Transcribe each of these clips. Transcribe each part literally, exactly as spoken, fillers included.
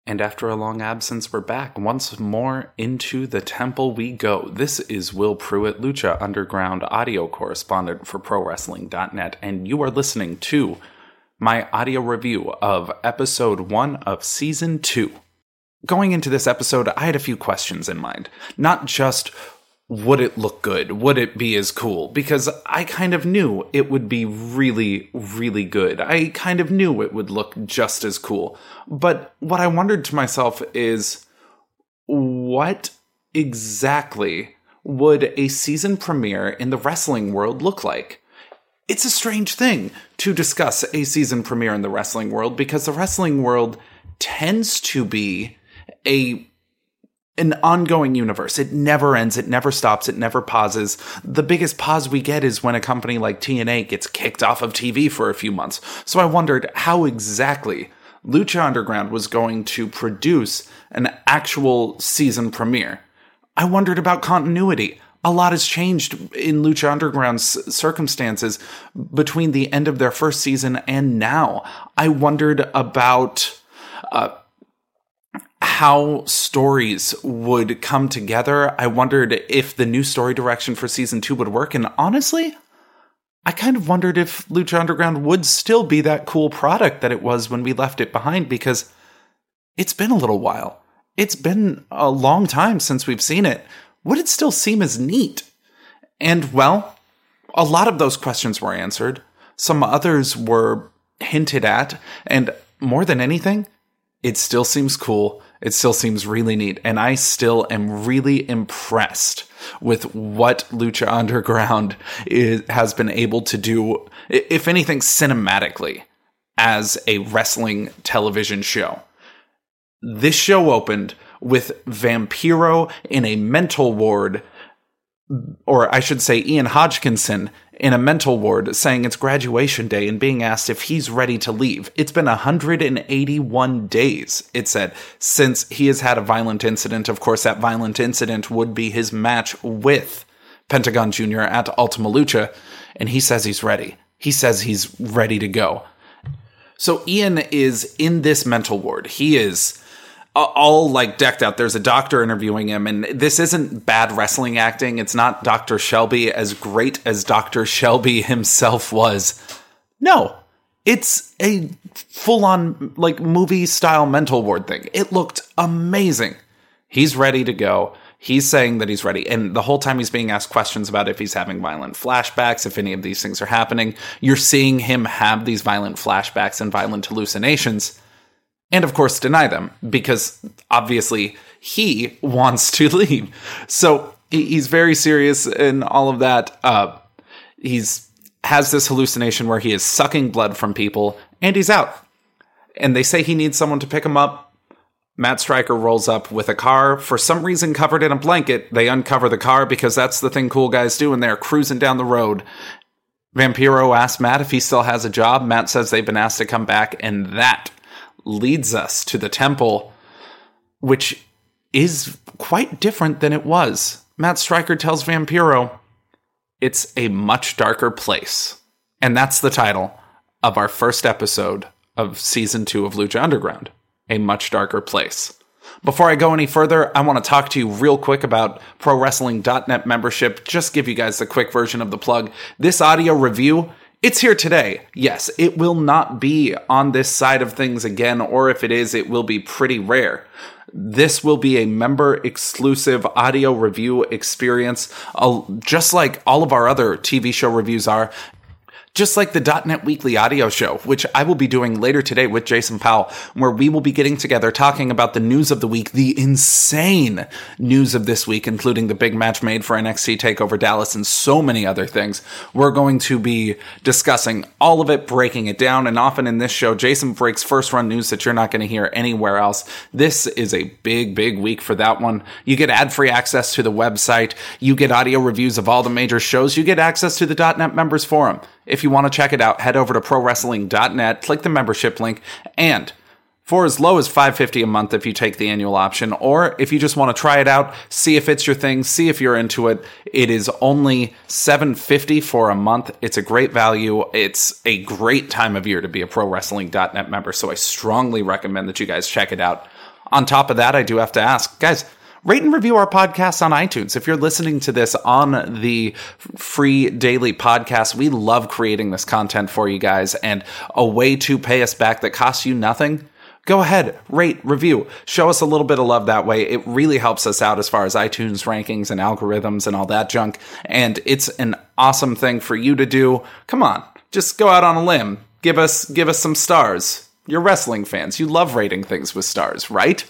And after a long absence, we're back once more into the temple we go. This is Will Pruitt, Lucha Underground audio correspondent for Pro Wrestling dot net, and you are listening to my audio review of episode one of season two. Going into this episode, I had a few questions in mind. Not just, would it look good? Would it be as cool? Because I kind of knew it would be really, really good. I kind of knew it would look just as cool. But what I wondered to myself is, what exactly would a season premiere in the wrestling world look like? It's a strange thing to discuss a season premiere in the wrestling world, because the wrestling world tends to be a an ongoing universe. It never ends. It never stops. It never pauses. The biggest pause we get is when a company like T N A gets kicked off of T V for a few months. So I wondered how exactly Lucha Underground was going to produce an actual season premiere. I wondered about continuity. A lot has changed in Lucha Underground's circumstances between the end of their first season and now. I wondered about uh, how stories would come together. I wondered if the new story direction for season two would work. And honestly, I kind of wondered if Lucha Underground would still be that cool product that it was when we left it behind, because it's been a little while. It's been a long time since we've seen it. Would it still seem as neat? And, well, a lot of those questions were answered. Some others were hinted at. And more than anything, it still seems cool. It still seems really neat. And I still am really impressed with what Lucha Underground is, has been able to do, if anything, cinematically, as a wrestling television show. This show opened with Vampiro in a mental ward, or I should say Ian Hodgkinson in a mental ward, saying it's graduation day and being asked if he's ready to leave. It's been one hundred eighty-one days, it said, since he has had a violent incident. Of course, that violent incident would be his match with Pentagon Junior at Ultima Lucha, and he says he's ready. He says he's ready to go. So Ian is in this mental ward. He is all like decked out. There's a doctor interviewing him, and this isn't bad wrestling acting. It's not Doctor Shelby, as great as Doctor Shelby himself was. No, it's a full-on like movie style mental ward thing. It looked amazing. He's ready to go. He's saying that he's ready. And the whole time he's being asked questions about if he's having violent flashbacks, if any of these things are happening. You're seeing him have these violent flashbacks and violent hallucinations. And, of course, deny them, because obviously he wants to leave. So he's very serious in all of that. Uh, he's has this hallucination where he is sucking blood from people, and he's out. And they say he needs someone to pick him up. Matt Striker rolls up with a car, for some reason covered in a blanket. They uncover the car because that's the thing cool guys do, and they're cruising down the road. Vampiro asks Matt if he still has a job. Matt says they've been asked to come back, and that leads us to the temple, which is quite different than it was. Matt Striker tells Vampiro it's a much darker place. And that's the title of our first episode of season two of Lucha Underground, A Much Darker Place. Before I go any further, I want to talk to you real quick about Pro Wrestling dot net membership. Just give you guys the quick version of the plug. This audio review, it's here today. Yes, it will not be on this side of things again, or if it is, it will be pretty rare. This will be a member-exclusive audio review experience, just like all of our other T V show reviews are. Just like the .NET Weekly audio show, which I will be doing later today with Jason Powell, where we will be getting together talking about the news of the week, the insane news of this week, including the big match made for N X T TakeOver Dallas and so many other things. We're going to be discussing all of it, breaking it down, and often in this show, Jason breaks first-run news that you're not going to hear anywhere else. This is a big, big week for that one. You get ad-free access to the website. You get audio reviews of all the major shows. You get access to the .NET Members Forum. If you want to check it out, head over to Pro Wrestling dot net, click the membership link, and for as low as five dollars and fifty cents a month if you take the annual option, or if you just want to try it out, see if it's your thing, see if you're into it, it is only seven dollars and fifty cents for a month. It's a great value. It's a great time of year to be a Pro Wrestling dot net member, so I strongly recommend that you guys check it out. On top of that, I do have to ask, guys, rate and review our podcast on iTunes. If you're listening to this on the free daily podcast, we love creating this content for you guys, and a way to pay us back that costs you nothing. Go ahead, rate, review, show us a little bit of love that way. It really helps us out as far as iTunes rankings and algorithms and all that junk, and it's an awesome thing for you to do. Come on, just go out on a limb. Give us, give us some stars. You're wrestling fans. You love rating things with stars, right?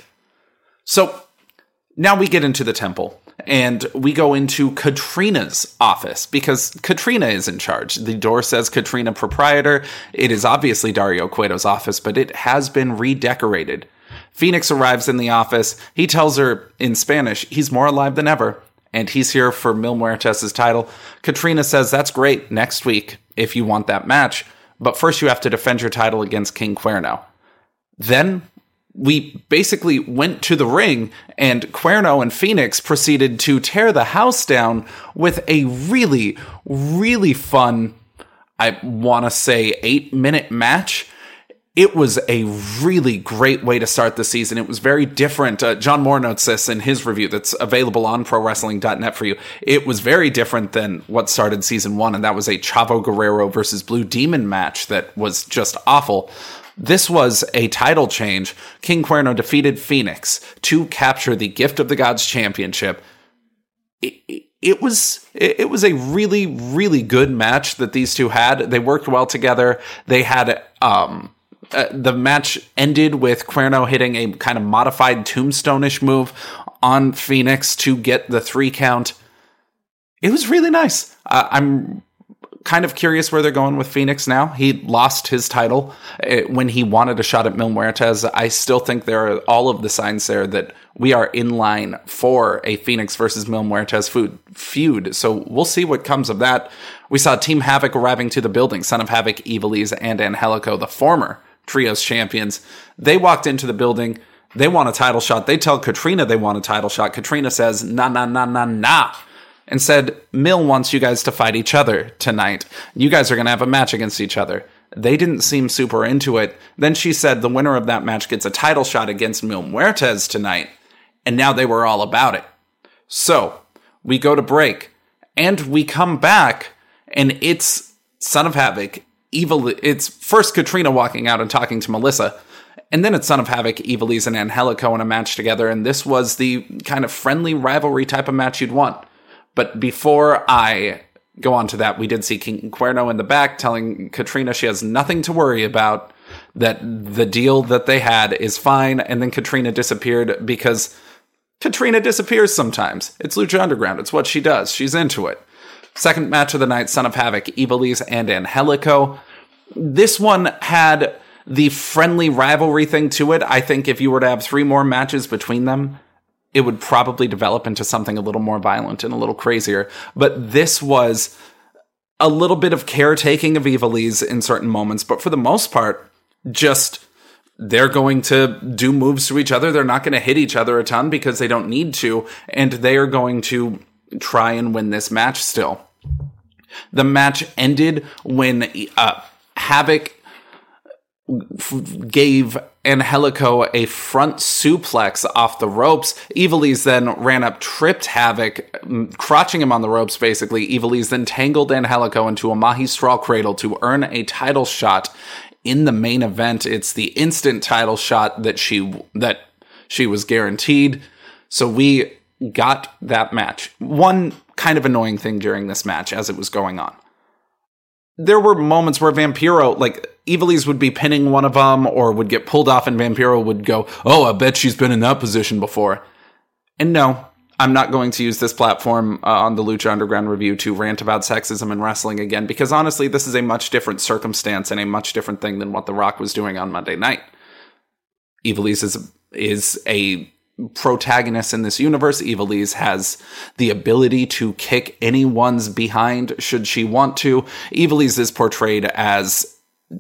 So now we get into the temple, and we go into Katrina's office, because Katrina is in charge. The door says Katrina Proprietor. It is obviously Dario Cueto's office, but it has been redecorated. Phoenix arrives in the office. He tells her in Spanish he's more alive than ever, and he's here for Mil Muertes' title. Katrina says, that's great, next week, if you want that match, but first you have to defend your title against King Cuerno. Then we basically went to the ring, and Cuerno and Phoenix proceeded to tear the house down with a really, really fun, I want to say, eight-minute match. It was a really great way to start the season. It was very different. Uh, John Moore notes this in his review that's available on pro wrestling dot net for you. It was very different than what started season one, and that was a Chavo Guerrero versus Blue Demon match that was just awful. This was a title change. King Cuerno defeated Phoenix to capture the Gift of the Gods Championship. It, it, it was it, it was a really, really good match that these two had. They worked well together. They had um, uh, the match ended with Cuerno hitting a kind of modified tombstone-ish move on Phoenix to get the three count. It was really nice. Uh, I'm kind of curious where they're going with Phoenix now. He lost his title when he wanted a shot at Mil Muertes. I still think there are all of the signs there that we are in line for a Phoenix versus Mil Muertes feud. So we'll see what comes of that. We saw Team Havoc arriving to the building. Son of Havoc, Ivelisse, and Angelico, the former Trios champions. They walked into the building. They want a title shot. They tell Katrina they want a title shot. Katrina says, nah, nah, nah, nah, nah. And said, Mil wants you guys to fight each other tonight. You guys are going to have a match against each other. They didn't seem super into it. Then she said the winner of that match gets a title shot against Mil Muertes tonight. And now they were all about it. So, we go to break. And we come back, and it's Son of Havoc, Evil. It's first Katrina walking out and talking to Melissa. And then it's Son of Havoc, Ivelisse, and Angelico in a match together. And this was the kind of friendly rivalry type of match you'd want. But before I go on to that, we did see King Cuerno in the back telling Katrina she has nothing to worry about, that the deal that they had is fine, and then Katrina disappeared because Katrina disappears sometimes. It's Lucha Underground. It's what she does. She's into it. Second match of the night, Son of Havoc, Ivelisse, and Angelico. This one had the friendly rivalry thing to it. I think if you were to have three more matches between them, it would probably develop into something a little more violent and a little crazier. But this was a little bit of caretaking of Ivelisse in certain moments. But for the most part, just they're going to do moves to each other. They're not going to hit each other a ton because they don't need to. And they are going to try and win this match still. The match ended when uh, Havoc gave Angelico a front suplex off the ropes. Ivelisse then ran up, tripped Havoc, crotching him on the ropes, basically. Ivelisse then tangled Angelico into a Mahi straw cradle to earn a title shot in the main event. It's the instant title shot that she that she was guaranteed. So we got that match. One kind of annoying thing during this match as it was going on. There were moments where Vampiro, like, Ivelisse would be pinning one of them or would get pulled off and Vampiro would go, oh, I bet she's been in that position before. And no, I'm not going to use this platform uh, on the Lucha Underground review to rant about sexism in wrestling again, because honestly, this is a much different circumstance and a much different thing than what The Rock was doing on Monday night. Ivelisse is, is a protagonist in this universe. Ivelisse has the ability to kick anyone's behind should she want to. Ivelisse is portrayed as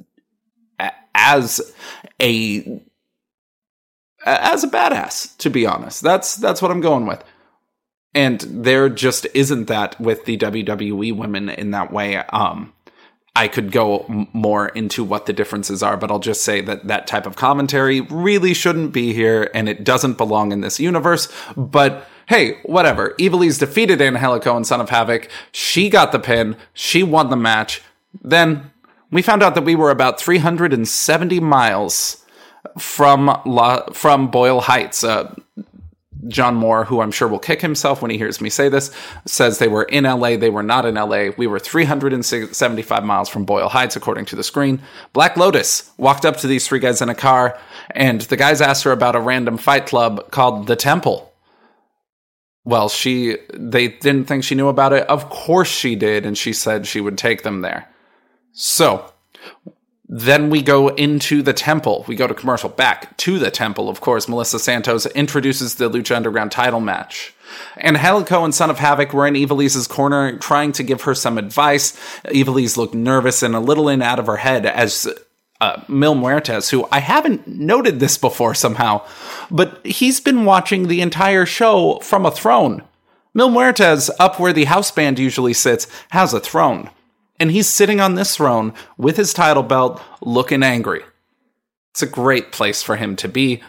as a as a badass, to be honest. That's that's what I'm going with. And there just isn't that with the W W E women in that way. Um, I could go m- more into what the differences are, but I'll just say that that type of commentary really shouldn't be here, and it doesn't belong in this universe. But hey, whatever. Ivelisse defeated Angelico and Son of Havoc. She got the pin. She won the match. Then we found out that we were about three hundred seventy miles from La- from Boyle Heights. Uh, John Moore, who I'm sure will kick himself when he hears me say this, says they were in L A. They were not in L A. We were three hundred seventy-five miles from Boyle Heights, according to the screen. Black Lotus walked up to these three guys in a car, and the guys asked her about a random fight club called The Temple. Well, she they didn't think she knew about it. Of course she did, and she said she would take them there. So then we go into the Temple. We go to commercial. Back to the Temple, of course. Melissa Santos introduces the Lucha Underground title match. Angelico and Son of Havoc were in Ivelisse's corner trying to give her some advice. Ivelisse looked nervous and a little in out of her head as uh, Mil Muertes, who I haven't noted this before somehow, but he's been watching the entire show from a throne. Mil Muertes, up where the house band usually sits, has a throne. And he's sitting on this throne with his title belt, looking angry. It's a great place for him to be.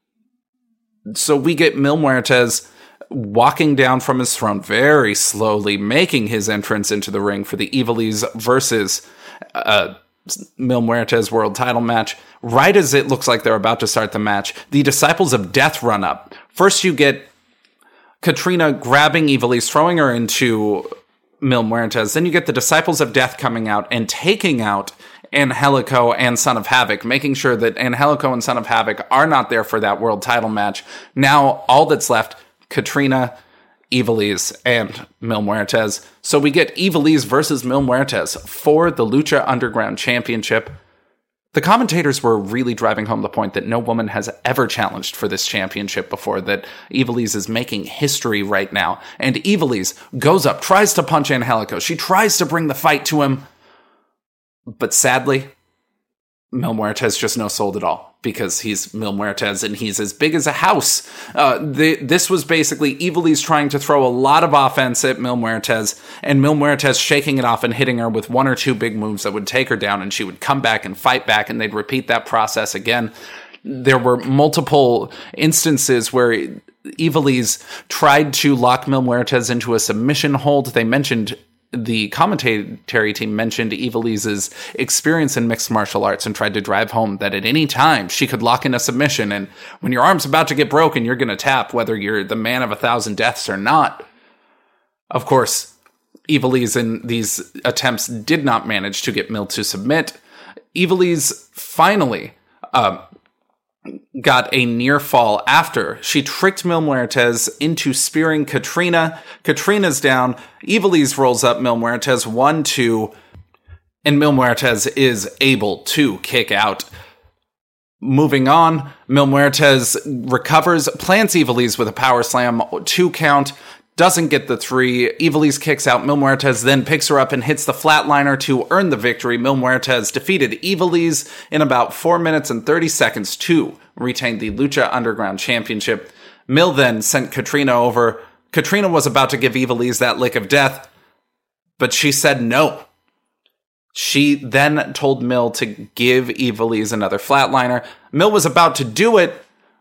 So we get Mil Muertes walking down from his throne very slowly, making his entrance into the ring for the Ivelisse versus uh, Mil Muertes world title match. Right as it looks like they're about to start the match, the Disciples of Death run up. First you get Catrina grabbing Ivelisse, throwing her into Mil Muertes. Then you get the Disciples of Death coming out and taking out Angelico and Son of Havoc, making sure that Angelico and Son of Havoc are not there for that world title match. Now, all that's left, Catrina, Ivelisse, and Mil Muertes. So we get Ivelisse versus Mil Muertes for the Lucha Underground Championship. The commentators were really driving home the point that no woman has ever challenged for this championship before, that Ivelisse is making history right now. And Ivelisse goes up, tries to punch Angelico. She tries to bring the fight to him. But sadly, Mil Muertes just no sold at all, because he's Mil Muertes and he's as big as a house. Uh, the, this was basically Ivelisse trying to throw a lot of offense at Mil Muertes, and Mil Muertes shaking it off and hitting her with one or two big moves that would take her down, and she would come back and fight back, and they'd repeat that process again. There were multiple instances where Ivelisse tried to lock Mil Muertes into a submission hold. They mentioned The commentary team mentioned Ivelisse's experience in mixed martial arts and tried to drive home that at any time she could lock in a submission, and when your arm's about to get broken, you're going to tap, whether you're the man of a thousand deaths or not. Of course, Ivelisse in these attempts did not manage to get Mil to submit. Ivelisse finally uh, got a near fall after she tricked Mil Muertes into spearing Catrina. Catrina's down. Ivelisse rolls up Mil Muertes, one, two, and Mil Muertes is able to kick out. Moving on, Mil Muertes recovers, plants Ivelisse with a power slam, two count, doesn't get the three. Ivelisse kicks out. Mil Muertes then picks her up and hits the flatliner to earn the victory. Mil Muertes defeated Ivelisse in about four minutes and thirty seconds to retain the Lucha Underground Championship. Mil then sent Catrina over. Catrina was about to give Ivelisse that lick of death, but she said no. She then told Mil to give Ivelisse another flatliner. Mil was about to do it,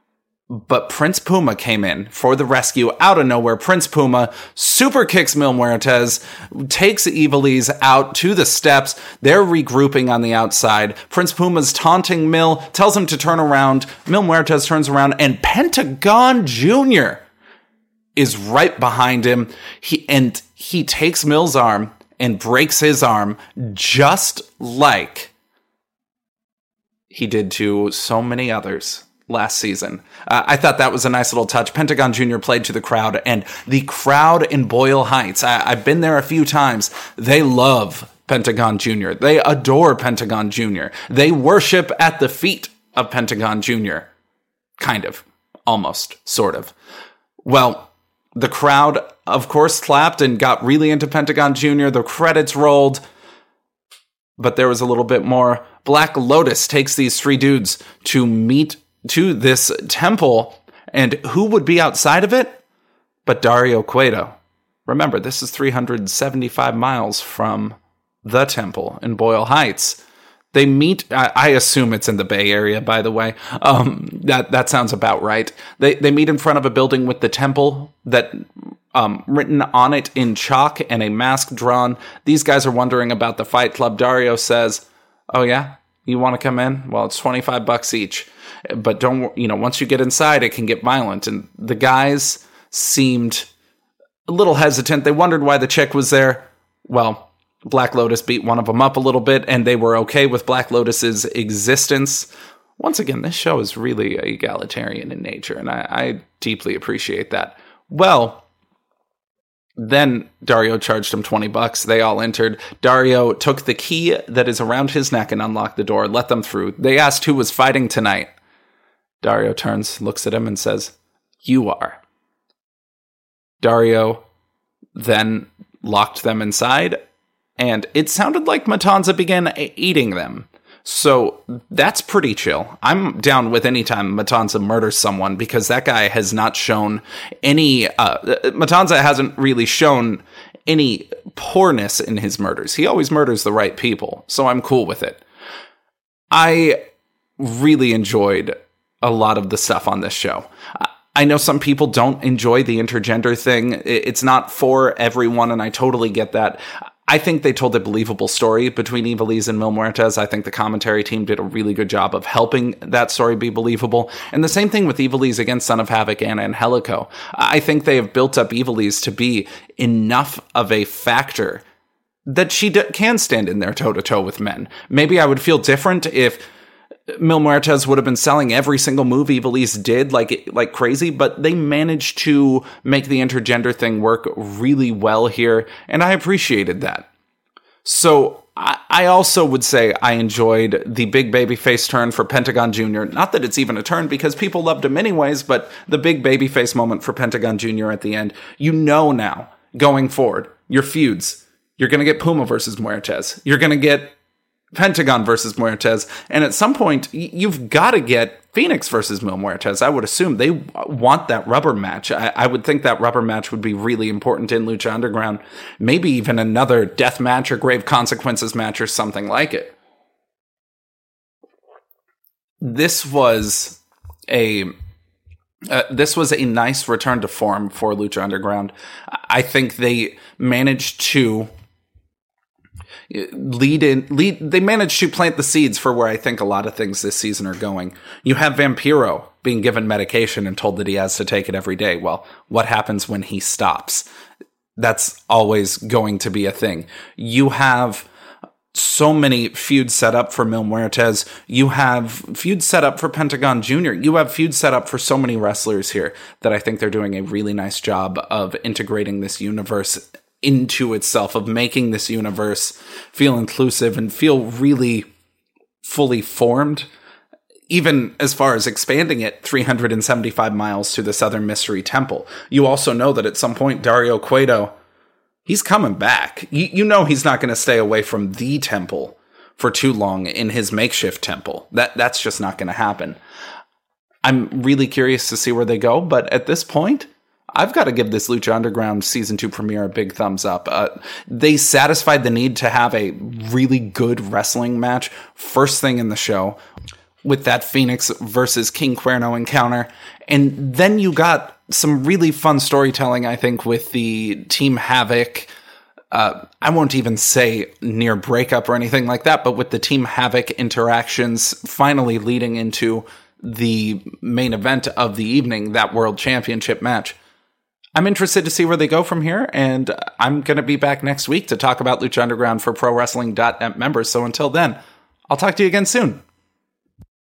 but Prince Puma came in for the rescue out of nowhere. Prince Puma super kicks Mil Muertes, takes Ivelisse out to the steps. They're regrouping on the outside. Prince Puma's taunting Mil, tells him to turn around. Mil Muertes turns around, and Pentagon Junior is right behind him. He and he takes Mil's arm and breaks his arm, just like he did to so many others last season. Uh, I thought that was a nice little touch. Pentagon Junior played to the crowd, and the crowd in Boyle Heights, I, I've been there a few times, they love Pentagon Junior They adore Pentagon Junior They worship at the feet of Pentagon Junior Kind of. Almost. Sort of. Well, the crowd, of course, clapped and got really into Pentagon Junior The credits rolled, but there was a little bit more. Black Lotus takes these three dudes to meet to this temple, and who would be outside of it but Dario Cueto? Remember, this is three hundred seventy-five miles from the Temple in Boyle Heights. They meet, I, I assume it's in the Bay Area, by the way. Um, that, that sounds about right. They, they meet in front of a building with the Temple that, um, written on it in chalk and a mask drawn. These guys are wondering about the Fight Club. Dario says, oh yeah, you want to come in? Well, it's twenty-five bucks each. But don't, you know, once you get inside, it can get violent. And the guys seemed a little hesitant. They wondered why the chick was there. Well, Black Lotus beat one of them up a little bit, and they were okay with Black Lotus's existence. Once again, this show is really egalitarian in nature, and I, I deeply appreciate that. Well, then Dario charged him twenty bucks. They all entered. Dario took the key that is around his neck and unlocked the door, let them through. They asked who was fighting tonight. Dario turns, looks at him, and says, you are. Dario then locked them inside, and it sounded like Matanza began eating them. So that's pretty chill. I'm down with any time Matanza murders someone, because that guy has not shown any... Uh, Matanza hasn't really shown any poorness in his murders. He always murders the right people, so I'm cool with it. I really enjoyed a lot of the stuff on this show. I know some people don't enjoy the intergender thing. It's not for everyone, and I totally get that. I think they told a believable story between Ivelisse and Mil Muertes. I think the commentary team did a really good job of helping that story be believable. And the same thing with Ivelisse against Son of Havoc and Angelico. I think they have built up Ivelisse to be enough of a factor that she d- can stand in there toe-to-toe with men. Maybe I would feel different if Mil Muertes would have been selling every single move Ivelisse did like like crazy, but they managed to make the intergender thing work really well here, and I appreciated that. So I, I also would say I enjoyed the big babyface turn for Pentagon Junior Not that it's even a turn, because people loved him anyways, but the big babyface moment for Pentagon Junior at the end. You know now, going forward, your feuds. You're going to get Puma versus Muertes. You're going to get Pentagon versus Muertes, and at some point, you've got to get Phoenix versus Mil Muertes. I would assume they want that rubber match. I, I would think that rubber match would be really important in Lucha Underground. Maybe even another death match or grave consequences match or something like it. This was a uh, this was a nice return to form for Lucha Underground. I think they managed to lead in lead they managed to plant the seeds for where I think a lot of things this season are going. You have Vampiro being given medication and told that he has to take it every day. Well, what happens when he stops? That's always going to be a thing. You have so many feuds set up for Mil Muertes. You have feuds set up for Pentagon Junior You have feuds set up for so many wrestlers here that I think they're doing a really nice job of integrating this universe into itself, of making this universe feel inclusive and feel really fully formed, even as far as expanding it three hundred seventy-five miles to the Southern Mystery Temple. You also know that at some point, Dario Cueto, he's coming back. You, you know he's not going to stay away from the temple for too long in his makeshift temple. That That's just not going to happen. I'm really curious to see where they go, but at this point, I've got to give this Lucha Underground Season two premiere a big thumbs up. Uh, they satisfied the need to have a really good wrestling match first thing in the show with that Phoenix versus King Cuerno encounter. And then you got some really fun storytelling, I think, with the Team Havoc. Uh, I won't even say near breakup or anything like that, but with the Team Havoc interactions finally leading into the main event of the evening, that World Championship match. I'm interested to see where they go from here, and I'm going to be back next week to talk about Lucha Underground for Pro Wrestling dot net members. So until then, I'll talk to you again soon.